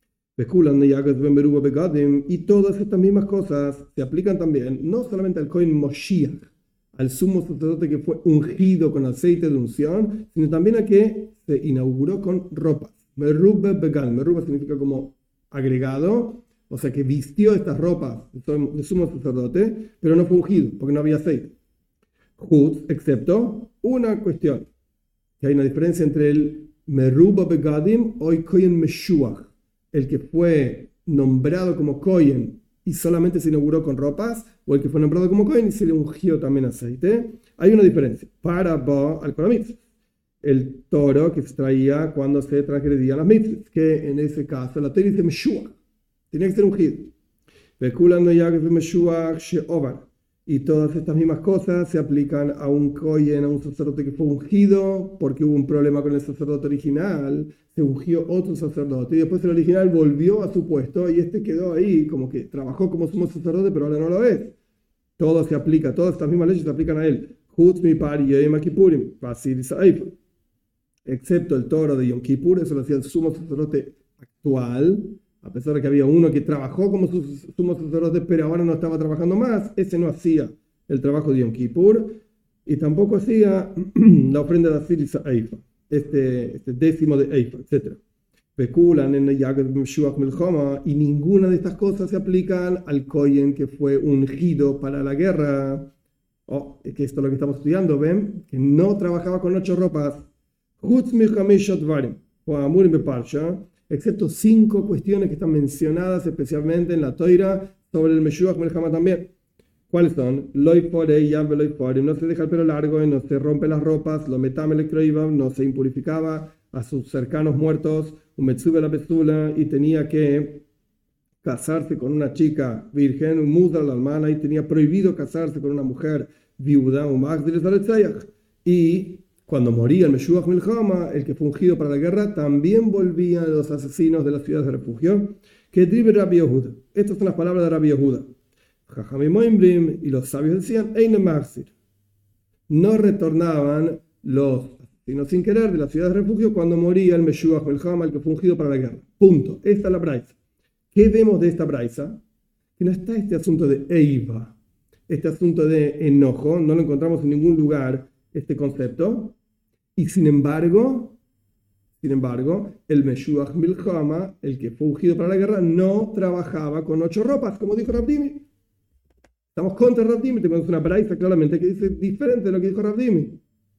Y todas estas mismas cosas se aplican también no solamente al Kohen Moshiach, al sumo sacerdote que fue ungido con aceite de unción, sino también a que se inauguró con ropas. Merubah begal, merubah significa como agregado. O sea que vistió estas ropas de sumo sacerdote, pero no fue ungido, porque no había aceite. Juz, excepto una cuestión, que hay una diferencia entre el Merubah Begadim o el Kohen Meshuach, el que fue nombrado como Kohen y solamente se inauguró con ropas, o el que fue nombrado como Kohen y se le ungió también aceite. Hay una diferencia. Para Ba al Kol HaMitzvah. el toro que se traía cuando se transgredían las mitzvot, que en ese caso la Torah dice Meshuach, tiene que ser ungido. Y todas estas mismas cosas se aplican a un kohen, a un sacerdote que fue ungido porque hubo un problema con el sacerdote original, se ungió otro sacerdote y después el original volvió a su puesto y este quedó ahí como que trabajó como sumo sacerdote pero ahora no lo es. Todo se aplica, todas estas mismas leyes se aplican a él. Excepto el toro de Yom Kippur, eso lo hacía el sumo sacerdote actual, a pesar de que había uno que trabajó como sumo sacerdote, pero ahora no estaba trabajando más, ese no hacía el trabajo de Yom Kippur, y tampoco hacía la ofrenda de Asir y Eifa, este, este décimo de Eifa, etcétera. Y ninguna de estas cosas se aplican al kohen que fue ungido para la guerra. Oh, es que esto es lo que estamos estudiando, ¿ven? Que no trabajaba con ocho ropas. Excepto cinco cuestiones que están mencionadas especialmente en la Toira sobre el Meshuach Melchama también. ¿Cuáles son? Loi porei, yam veloi porei. No se deja el pelo largo, no se rompe las ropas, lo metam electroivam, no se impurificaba a sus cercanos muertos, un metzube la bezula, y tenía que casarse con una chica virgen, un mudra la almana, y tenía prohibido casarse con una mujer viuda, un magdiles aletzayach. Y cuando moría el Meshuach Milchama, el que fue ungido para la guerra, también volvían los asesinos de las ciudades de refugio, que drive Rabbi Yehuda. Estas son las palabras de Rabbi Yehuda. Y los sabios decían, no retornaban los asesinos sin querer de las ciudades de refugio cuando moría el Meshuach Milchama, el que fue ungido para la guerra. Punto. Esta es la braisa. ¿Qué vemos de esta braisa? Que no está este asunto de Eiva, este asunto de enojo, no lo encontramos en ningún lugar, este concepto. Y sin embargo, sin embargo, el Meshuach Milchama, el que fue ungido para la guerra, no trabajaba con ocho ropas, como dijo Rav Dimi. Estamos contra Rav Dimi, tenemos una braisa claramente que dice diferente de lo que dijo Rav Dimi.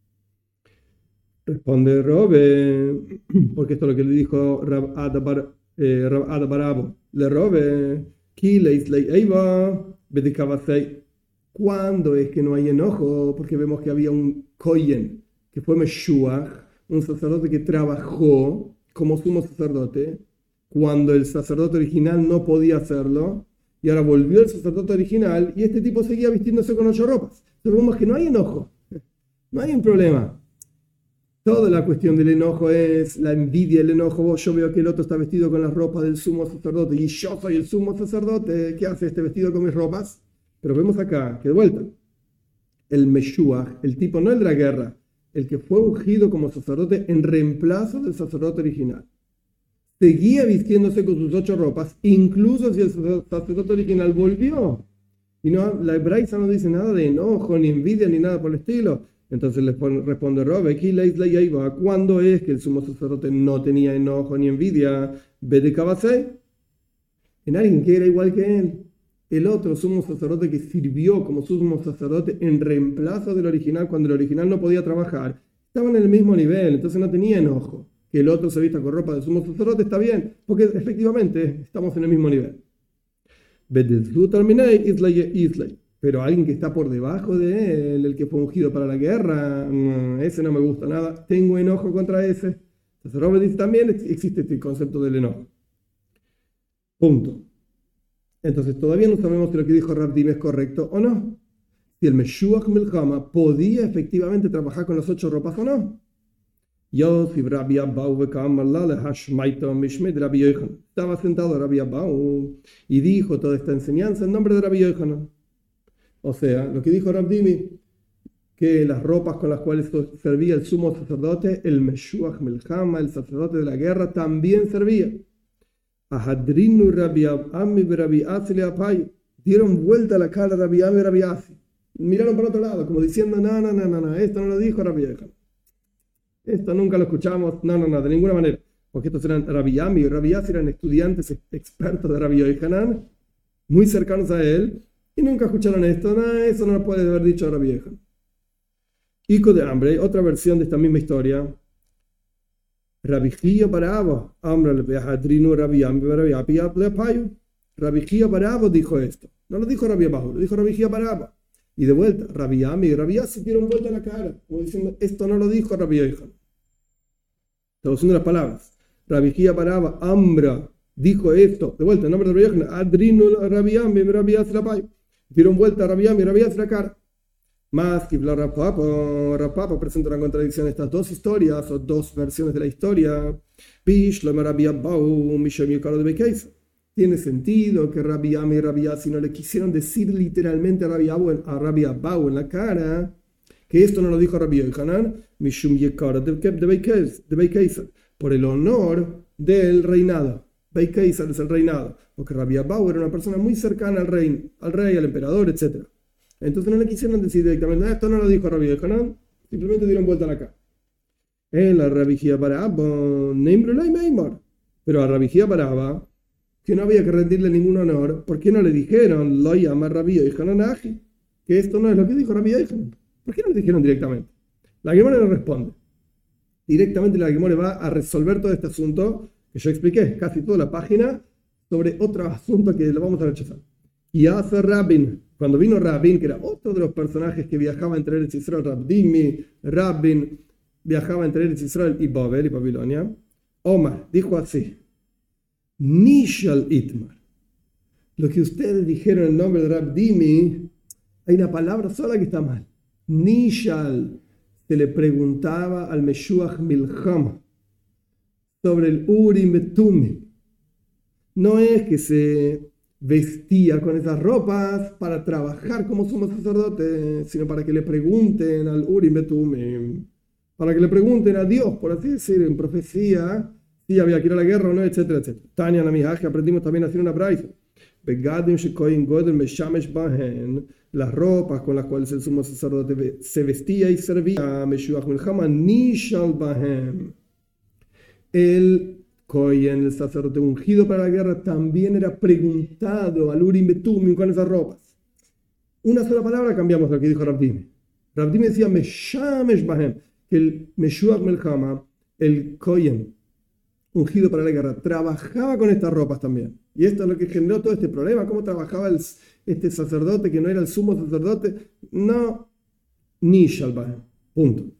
Responde Robe, porque esto es lo que le dijo Rav Adabar, eh, Rav Adabarabo. Le Robe, Ki leislei eiva, bedikavasei. ¿Cuándo es que no hay enojo? Porque vemos que había un kohen, que fue Meshuach, un sacerdote que trabajó como sumo sacerdote, cuando el sacerdote original no podía hacerlo, y ahora volvió el sacerdote original, y este tipo seguía vistiéndose con ocho ropas. Entonces vemos que no hay enojo, no hay un problema. Toda la cuestión del enojo es la envidia, el enojo. Yo veo que el otro está vestido con las ropas del sumo sacerdote, y yo soy el sumo sacerdote, ¿qué hace este vestido con mis ropas? Pero vemos acá, que de vuelta, el Meshuach, el tipo no el de la guerra, el que fue ungido como sacerdote en reemplazo del sacerdote original, seguía vistiéndose con sus ocho ropas, incluso si el sacerdote original volvió. Y no, la braisa no dice nada de enojo, ni envidia, ni nada por el estilo. Entonces le responde Robe, ¿cuándo es que el sumo sacerdote no tenía enojo ni envidia? En alguien que era igual que él. El otro sumo sacerdote que sirvió como sumo sacerdote en reemplazo del original cuando el original no podía trabajar, estaban en el mismo nivel, entonces no tenía enojo. Que el otro se vista con ropa de sumo sacerdote está bien, porque efectivamente estamos en el mismo nivel. Pero alguien que está por debajo de él, el que fue ungido para la guerra, ese no me gusta nada, tengo enojo contra ese. Entonces Robert dice también existe este concepto del enojo. Punto. Entonces todavía no sabemos si lo que dijo Rav Dimi es correcto o no. Si el Meshuach Milchama podía efectivamente trabajar con las ocho ropas o no. Estaba sentado Rabbi Abahu y dijo toda esta enseñanza en nombre de Rabbi Yochanan. O sea, lo que dijo Rav Dimi, que las ropas con las cuales servía el sumo sacerdote, el Meshuach Milchama, el sacerdote de la guerra, también servía. Dieron vuelta la cara a Rabbi Ami y Rabbi Asi. Miraron para otro lado, como diciendo, no, no, no, no, no, esto no lo dijo Rabbi Yochanan. Esto nunca lo escuchamos, no, no, no, de ninguna manera. Porque estos eran Rabbi Ami y Rabbi Asi, eran estudiantes expertos de Rabbi Yochanan, muy cercanos a él, y nunca escucharon esto. No, eso no lo puede haber dicho Rabbi Yochanan. Hijo de hambre, otra versión de esta misma historia. Rabbi Chia Barabo, Rabbi Chia Barabo dijo esto. No lo dijo Rabbi Abahu, lo dijo Rabbi Chia Barabo. Y de vuelta, Rabbi Ami y Rabbi Asi dieron vuelta a la cara, como diciendo, esto no lo dijo Rabbi Yochanan. traduciendo las palabras. Rabbi Hia Baraba Ambra dijo esto, de vuelta, en nombre de Rabbi Yochanan, Adrinu Rabbi Ami, Rabbi Azrapai. Dieron vuelta a Rabbi Ami y Rabbi Azracar. Más que la Rapapo, Rapapo presenta una contradicción en estas dos historias o dos versiones de la historia. Tiene sentido que Rabbi Ami y Rabbi Asi no le quisieron decir literalmente a Rabbi Abu, a Rabbi Abau en la cara que esto no lo dijo Rabbi Yochanan, por el honor del reinado. Beit Keisar es el reinado, porque Rabbi Abau era una persona muy cercana al rey, al rey, al emperador, etcétera. Entonces no le quisieron decir directamente, no, esto no lo dijo Rabbi Yochanan, simplemente dieron vuelta a la cara. En la Rabbi Hia Baraba, pero a Rabbi Hia Baraba, que no había que rendirle ningún honor, ¿por qué no le dijeron, lo llama Rabbi Yochanan, que esto no es lo que dijo Rabbi Yochanan? ¿Por qué no le dijeron directamente? La Gemara no responde. Directamente la Gemara va a resolver todo este asunto que yo expliqué, casi toda la página, sobre otro asunto que lo vamos a rechazar. Y hace Rabin, cuando vino Rabin, que era otro de los personajes que viajaba entre Eretz Israel, Rabdimi, Rabin, viajaba entre Eretz Israel y Babel y Babilonia, Omar dijo así, Nishal Itmar, lo que ustedes dijeron en nombre de Rabdimi, hay una palabra sola que está mal. Nishal, se le preguntaba al Meshuach Milchama sobre el Urim Betumim. No es que se vestía con esas ropas para trabajar como sumo sacerdote, sino para que le pregunten al Urim Betumim, para que le pregunten a Dios, por así decir, en profecía, si había que ir a la guerra o no, etcétera, etcétera. Tania Namihaj, que aprendimos también a hacer una braisa. Begadim shekoyin godel meshamesh bahen, las ropas con las cuales el sumo sacerdote se vestía y servía, Meshuach Milchama nishal bahem. El Kohen, el sacerdote ungido para la guerra, también era preguntado al Urim Betumim con esas ropas. Una sola palabra cambiamos lo que dijo Rabdimi. Rabdimi decía meshamesh bahem, que el Meshuach Milchama, el Kohen ungido para la guerra, trabajaba con estas ropas también. Y esto es lo que generó todo este problema. ¿Cómo trabajaba el, este sacerdote que no era el sumo sacerdote? No, ni Shalbah. Punto.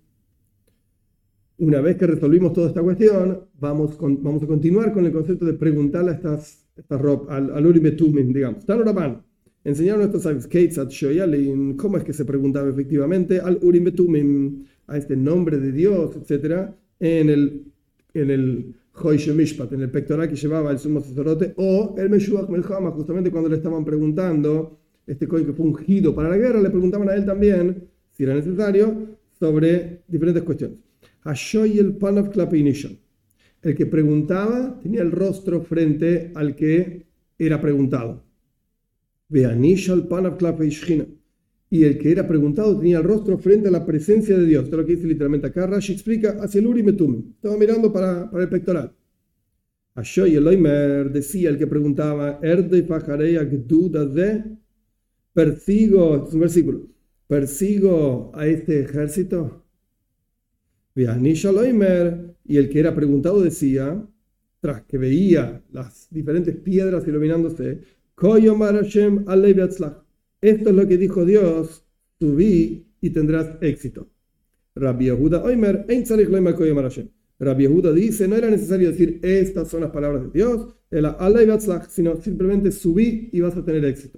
Una vez que resolvimos toda esta cuestión, vamos, con, vamos a continuar con el concepto de preguntarle a estas, estas ropas, al, al Urim Betumim, digamos. Tan Rabban, enseñaron a nuestros sabios, Keitzat Shoyalin, cómo es que se preguntaba efectivamente al Urim Betumim, a este nombre de Dios, etcétera, en el, en el Hoishe Mishpat, en el pectoral que llevaba el sumo sacerdote, o el Meshuach Milchama, justamente cuando le estaban preguntando, este Kohen que fue ungido para la guerra, le preguntaban a él también, si era necesario, sobre diferentes cuestiones. Hashoy el Panav Klapi Nishon. El que preguntaba tenía el rostro frente al que era preguntado. Veanishal Panav Klapi Shchina. Y el que era preguntado tenía el rostro frente a la presencia de Dios. Esto es lo que dice literalmente acá. Rashi explica hacia el Urim Betumim. Estaba mirando para, para el pectoral. Ashoy Eloimer, decía el que preguntaba, Erde Pajarei Agduda de, persigo, este es un versículo, persigo a este ejército. Vianish Eloimer, y el que era preguntado decía, tras que veía las diferentes piedras iluminándose, Koyomar Hashem Alei Beatzlach. Esto es lo que dijo Dios, subí y tendrás éxito. Rabbi Yehuda Oimer, Ein tzarich loimer koyomar Hashem. Rabbi Yehuda dice, no era necesario decir estas son las palabras de Dios, el alei batzlach, sino simplemente subí y vas a tener éxito.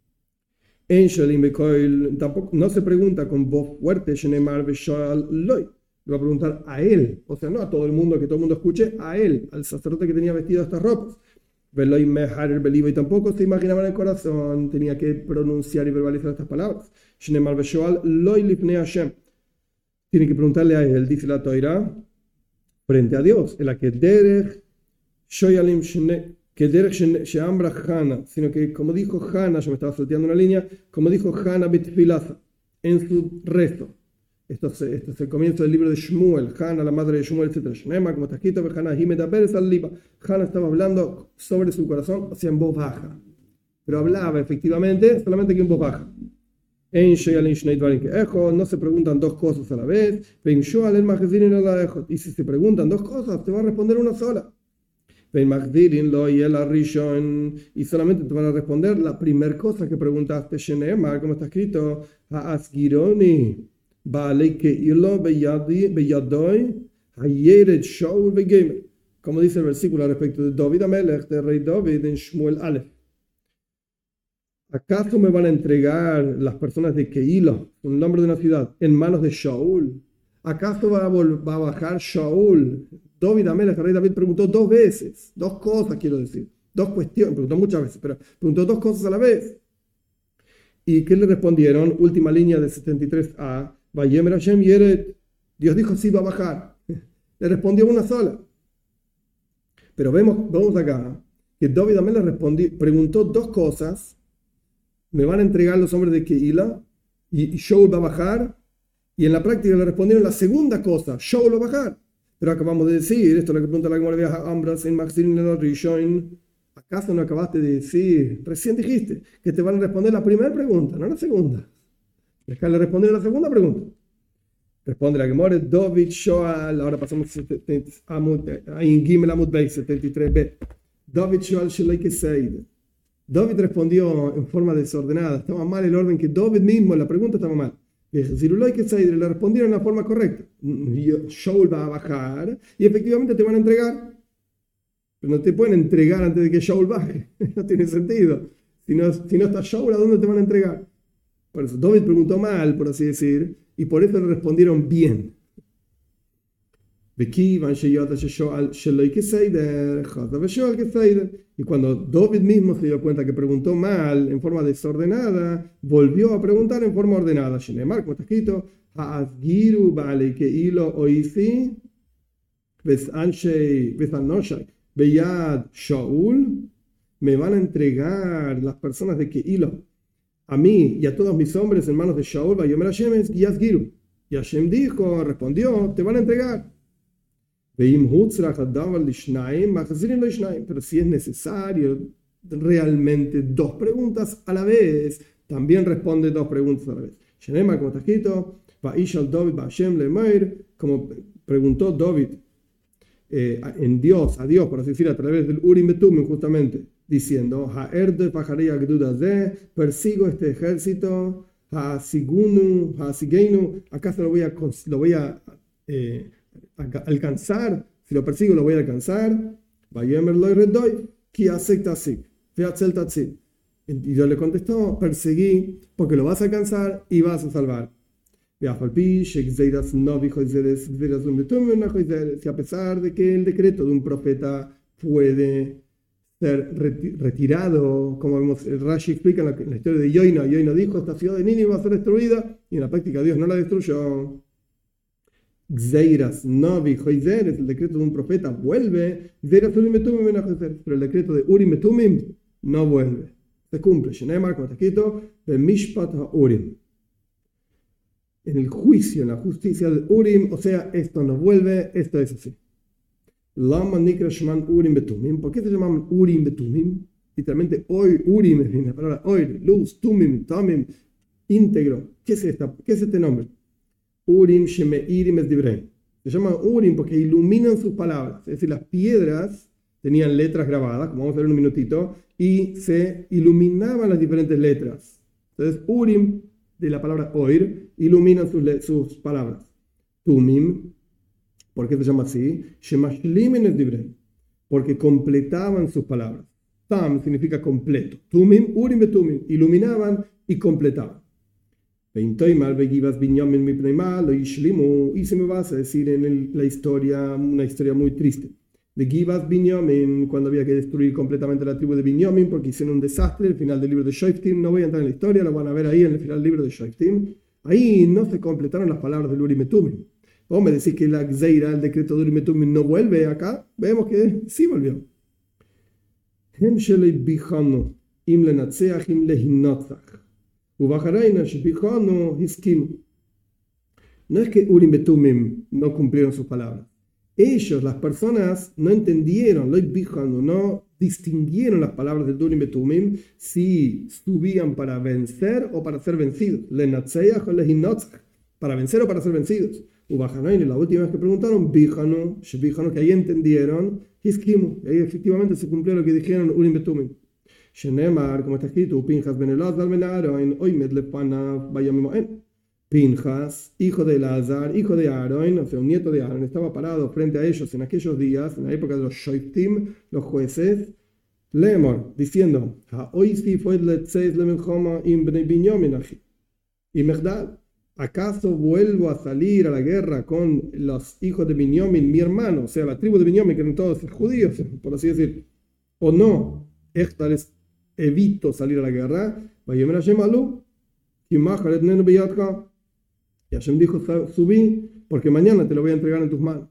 En Shelim Bekoil, tampoco, no se pregunta con voz fuerte, Shenemar Beshoal Loi. Le va a preguntar a él, o sea, no a todo el mundo, que todo el mundo escuche, a él, al sacerdote que tenía vestido estas ropas. Y tampoco se imaginaba en el corazón, tenía que pronunciar y verbalizar estas palabras. Tiene que preguntarle a él, dice la Toira, frente a Dios, en la que derech shoyalim que derech sheambra Hana, sino que como dijo Hana, yo me estaba salteando una línea, como dijo Hana bitfilaza, en su rezo. Esto es, esto es el comienzo del libro de Shmuel, Hana, la madre de Shmuel, etcétera. Shnema, como está escrito, Hana Hana estaba hablando sobre su corazón, o sea, en voz baja. Pero hablaba efectivamente, solamente que en voz baja. No se preguntan dos cosas a la vez. Y si se preguntan dos cosas, te va a responder una sola. Y solamente te van a responder la primera cosa que preguntaste, Shnema, como está escrito, Asgironi. Hayeret Shaul Begemer, como dice el versículo al respecto de David Amelech, del rey David en Shmuel Aleph. ¿Acaso me van a entregar las personas de Keila, un nombre de una ciudad, en manos de Shaul? ¿Acaso va a, va a bajar Shaul? David Amelech, el rey David, preguntó dos veces, dos cosas quiero decir, dos cuestiones, preguntó muchas veces, pero preguntó dos cosas a la vez. ¿Y qué le respondieron? Última línea de setenta y tres a, Vayemer Hashem Yeret, Dios dijo sí va a bajar. Le respondió una sola. Pero vemos, vemos acá que David Amelech respondió, preguntó dos cosas. Me van a entregar los hombres de Keila y, y Shaul va a bajar. Y en la práctica le respondieron la segunda cosa, Shaul va a bajar. Pero acabamos de decir, esto es lo que pregunta la Gemara a Ambras en Maxim en Rishon. ¿Acaso no acabaste de decir? Recién dijiste que te van a responder la primera pregunta, no la segunda. Dejarle responder la segunda pregunta. Responde la Gemara, David Shoal, ahora pasamos a Gimel Amud Beis setenta y tres b. David Shoal Shelei Keseid. David respondió en forma desordenada, estaba mal el orden que David mismo, la pregunta estaba mal. Le respondieron de la forma correcta. Shaul va a bajar y efectivamente te van a entregar. Pero no te pueden entregar antes de que Shaul baje. No tiene sentido. Si no, si no está Shaul, ¿a dónde te van a entregar? Por eso David preguntó mal, por así decir, y por eso le respondieron bien. Y cuando David mismo se dio cuenta que preguntó mal, en forma desordenada, volvió a preguntar en forma ordenada. Shenemar, como está escrito, me van a entregar las personas de Keilo a mí y a todos mis hombres en manos de Shaul, Vayomer Hashem y Yazgiru. Y Hashem dijo, respondió, te van a entregar. Pero si es necesario realmente dos preguntas a la vez, también responde dos preguntas a la vez. Shenema, como está escrito, como preguntó David eh, en Dios, a Dios, por así decir, a través del Urim Betumim, justamente, diciendo, persigo este ejército, ¿acaso lo voy a, lo voy a eh, alcanzar? Si lo persigo lo voy a alcanzar. Y Dios le contestó, perseguí porque lo vas a alcanzar y vas a salvar. Y a pesar de que el decreto de un profeta puede ser retirado, como vemos, el Rashi explica en la, en la historia de Yoina, Yoina dijo, esta ciudad de Nínive va a ser destruida, y en la práctica Dios no la destruyó. Gzeiras Novi Joizer es el decreto de un profeta, vuelve, pero el decreto de Urim Betumim no vuelve, se cumple. Shenemar, como está escrito, de Mishpat HaUrim, en el juicio, en la justicia del Urim, o sea, esto no vuelve, esto es así. Lama Nikra Shman Urim Betumim, ¿por qué se llaman Urim Betumim? Literalmente, hoy Urim es la palabra hoy, luz, Tumim, Tamim, íntegro. ¿Qué es, esta, ¿Qué es este nombre? Urim Shemeirim es Dibrei. Se llaman Urim porque iluminan sus palabras. Es decir, las piedras tenían letras grabadas, como vamos a ver en un minutito, y se iluminaban las diferentes letras. Entonces, Urim, de la palabra oir, iluminan sus, sus palabras. Tumim, ¿por qué se llama así? Shemashlimen es Dibrei, porque completaban sus palabras. Tam significa completo. Tumim, Urim Betumim, iluminaban y completaban. Y se me vas a decir en el, la historia, una historia muy triste. De Givas Binyamin, cuando había que destruir completamente la tribu de Binyamin porque hicieron un desastre, el final del libro de Shoftim, no voy a entrar en la historia, lo van a ver ahí en el final del libro de Shoftim. Ahí no se completaron las palabras del Urim Betumim. Vos me decís que la Gzeira, el decreto de Urim Betumim, no vuelve acá, vemos que sí volvió. No es que Urim Betumim no cumplieron sus palabras. Ellos, las personas, no entendieron, no distinguieron las palabras del Urim Betumim si subían para vencer o para ser vencidos. Para vencer o para ser vencidos. La última vez que preguntaron, que ahí entendieron, Hiskimu, y ahí efectivamente se cumplió lo que dijeron Urim Betumim. Shenemar, como está escrito, Pinchas ben Elazar ben Aaron, Oimed lepanav bayamim moed. Pinjas, hijo de Elazar, hijo de Aarón, o sea, un nieto de Aarón, estaba parado frente a ellos en aquellos días, en la época de los Shoiftim, los jueces, Lemor, diciendo, ¿acaso vuelvo a salir a la guerra con los hijos de Binyamin, mi hermano, o sea, la tribu de Binyamin, que eran todos judíos, por así decir, o no? Esta les evito salir a la guerra. Y Hashem dijo, subí, porque mañana te lo voy a entregar en tus manos.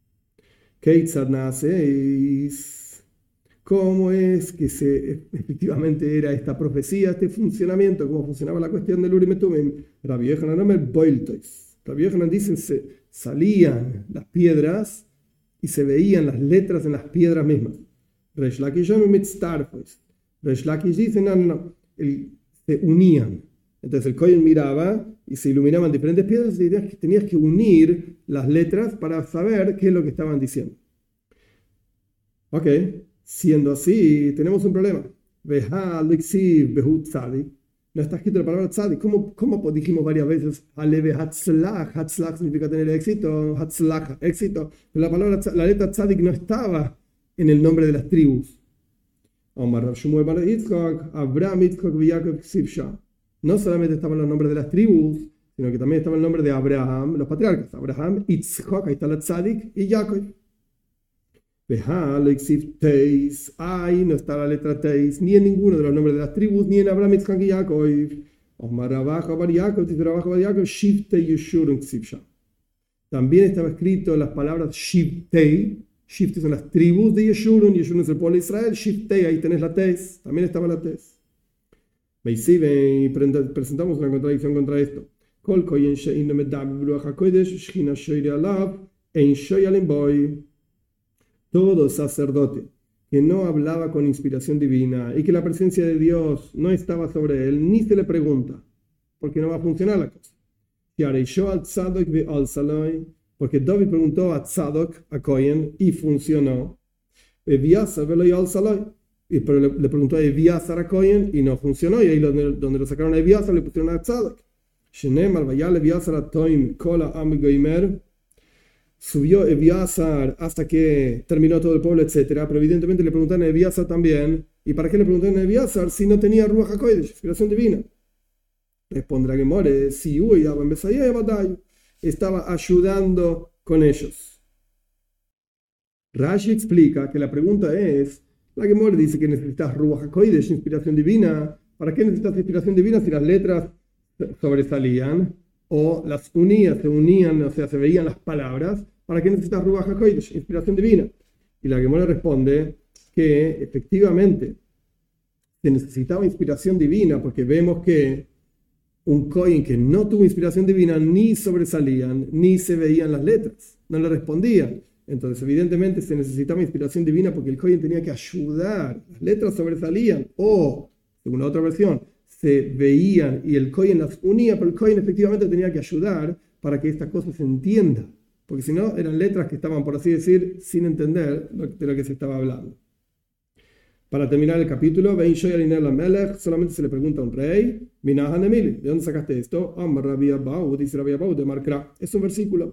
¿Cómo es que se, efectivamente era esta profecía, este funcionamiento, cómo funcionaba la cuestión del Urim y Tumim? Rabbi Yochanan Omer Boiltois. Rabbi Yochanan dicen, se salían las piedras y se veían las letras en las piedras mismas. Reish Lakish Mitztarfos. Reish Lakish dice, no, no, no, el, se unían. Entonces el Kohen miraba y se iluminaban diferentes piedras y tenías que, tenías que unir las letras para saber qué es lo que estaban diciendo. Ok, siendo así, tenemos un problema. Veja Lixiv Behut Tzadik. No está escrito la palabra Tzadik. ¿Cómo, cómo dijimos varias veces? Aleve Hatzlach. Hatzlach significa tener éxito. Hatzlach, éxito. Pero la palabra, la letra Tzadik no estaba en el nombre de las tribus. Omar Shmuel Bar Yitzchak, Abraham, Yitzchak, Jacob, Sibsha. No solamente estaban los nombres de las tribus, sino que también estaba el nombre de Abraham, los patriarcas. Abraham, Yitzchak, ahí está la Tzadik, y Jacob. Veja, Lexiv Teis, ahí no está la letra Teis, ni en ninguno de los nombres de las tribus, ni en Abraham, Yitzchak y Jacob. Omar Abajo Bar Jacob, Tizra Abajo Bar Jacob, Shivtei Yeshurun Sibsha. También estaba escrito las palabras Shivtei. Shivtei son las tribus de Yeshurun, Yeshurun es el pueblo de Israel, Shivtei, ahí tenés la Teis, también estaba la Teis. Y presentamos una contradicción contra esto. Todo sacerdote que no hablaba con inspiración divina y que la presencia de Dios no estaba sobre él, ni se le pregunta, porque no va a funcionar la cosa. Porque David preguntó a Tzadok, a Cohen, y funcionó. Y pero le, le preguntó a Eviazar a Cohen y no funcionó. Y ahí donde, donde lo sacaron a Eviazar le pusieron a Tzadok. Subió Eviazar hasta que terminó todo el pueblo, etcétera. Pero evidentemente le preguntaron a Eviazar también. ¿Y para qué le preguntaron a Eviazar si no tenía Ruach HaKodesh, inspiración divina? Responderá Gemore, si uy, estaba ayudando con ellos. Rashi explica que la pregunta es, la Gemore dice que necesitas Ruach HaKodesh, inspiración divina. ¿Para qué necesitas inspiración divina si las letras sobresalían o las unías, se unían, o sea, se veían las palabras? ¿Para qué necesitas Ruach HaKodesh, inspiración divina? Y la Gemore responde que efectivamente se necesitaba inspiración divina porque vemos que un Kohen que no tuvo inspiración divina ni sobresalían, ni se veían las letras, no le respondían. Entonces, evidentemente, se necesitaba inspiración divina porque el Kohen tenía que ayudar. Las letras sobresalían o, según la otra versión, se veían y el Kohen las unía, pero el Kohen efectivamente tenía que ayudar para que esta cosa se entienda. Porque si no, eran letras que estaban, por así decir, sin entender de lo que se estaba hablando. Para terminar el capítulo, solamente se le pregunta a un rey, ¿de dónde sacaste esto? Dice Rabbi Abahu de Markra. Es un versículo.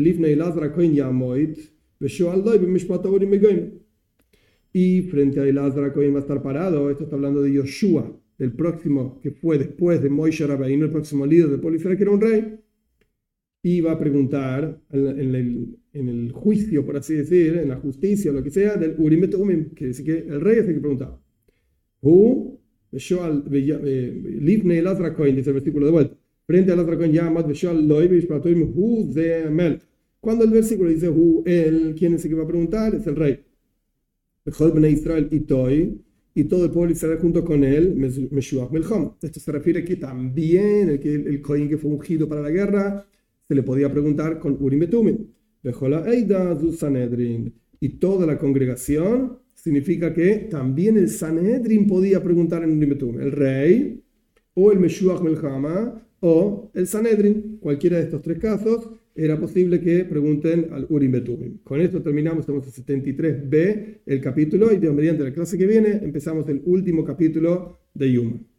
Y frente a Elazar Cohen va a estar parado. Esto está hablando de Yoshua, el próximo que fue después de Moishe Rabbeinu, el próximo líder del pueblo Israel, que era un rey. Y va a preguntar en, en, el, en el juicio, por así decir, en la justicia, lo que sea, del Urim y Tumim, que dice que el rey es el que preguntaba. Hu, Livnei Elazar Cohen, dice el versículo de vuelta. Frente a Elazar Cohen, llamat Veshoal Loivish Patoim Hu de Mel. Cuando el versículo dice Hu, él, ¿quién es el que va a preguntar? Es el rey. Bechol Bnei Israel Itoi, y todo el pueblo de Israel junto con él, Meshuach Melchom. Esto se refiere que también el, el, el Cohen que fue ungido para la guerra se le podía preguntar con Urim y Tumim. Bejola Eida zu Sanedrin. Y toda la congregación significa que también el Sanedrin podía preguntar en Urim y Tumim. El rey, o el Meshuach Melchama, o el Sanedrin. Cualquiera de estos tres casos era posible que pregunten al Urim y Tumim. Con esto terminamos, estamos en setenta y tres b, el capítulo, y Dios mediante la clase que viene empezamos el último capítulo de Yuma.